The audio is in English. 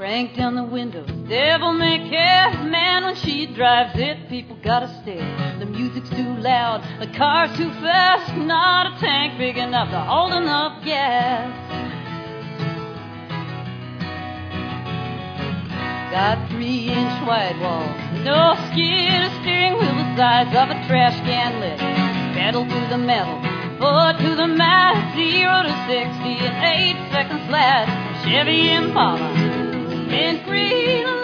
Crank down the window, devil may care. Man, when she drives it, people gotta stare. The music's too loud, the car's too fast. Not a tank big enough to hold enough gas. Got 3-inch wide walls, no skid, a steering wheel the size of a trash can lid. Pedal to the metal, foot to the mat, 0 to 60 in 8 seconds flat. Chevy Impala, mint green